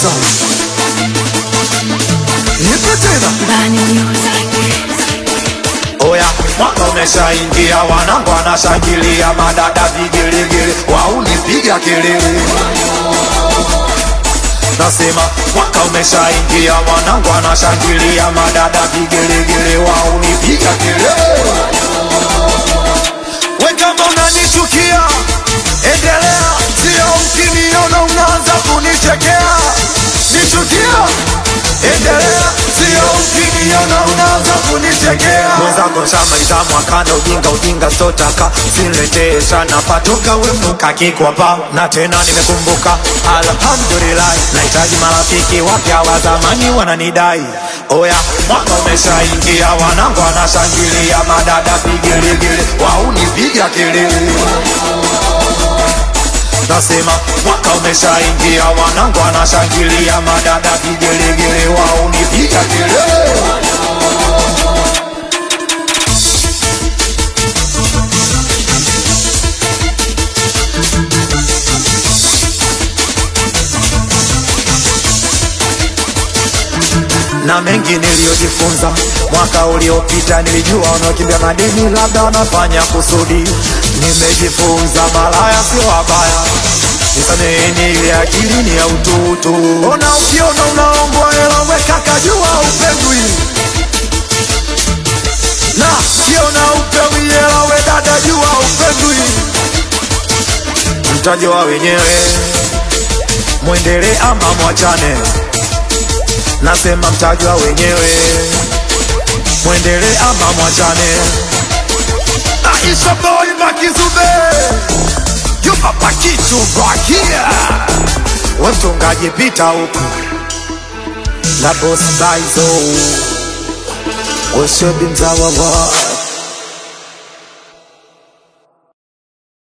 kwanza. Nipe tena. Bani music. Oya, mwaka umeshaingia, wanangu wanashangilia, madada vigelegele, waunipiga kelele. Nasema mwaka umeshaingia, wanangu wanashangilia, madada vigelegele, waunipiga kelele. We kama unanichukia, endelea, sio ukiniona unaanza kunichekea. Nichukia, endelea, sio ukiniona unaanza kunichekea. Mwenzako shamaliza mwakana, ujinga sotaka, siletee sana patoka wemuka kikwapa. Na tena nimekumbuka, alhamdulillah, nahitaji marafiki wapya, wa zamani wananidai. Oya, mwaka umeshaingia, wanangu wanashangilia, madada vigelegele, waunipiga kelele. Nasema mwaka umeshaingia, wanangu wanashangilia, madada vigelegele, waunipiga kelele. Na mengi niliyojifunza mwaka uliopita, nilijua wanaokimbia madeni labda wanafanya kusudi. Nimejifunza malaya sio wabaya, nisameheni ile akili ni ya ututu. Ona ukiona unaombwa hela weka kajua upendwi, na ukiona upewi hela we dada jua upendwi. Mtajua wenyewe, muendelee ama mwachane. Nasema mtajua wenyewe, muendelee ama mwachane. Aisha boy Makizube, you papa kitu back here. Wemtungaji pita huku, la boss baizo, oshebi mzawawa.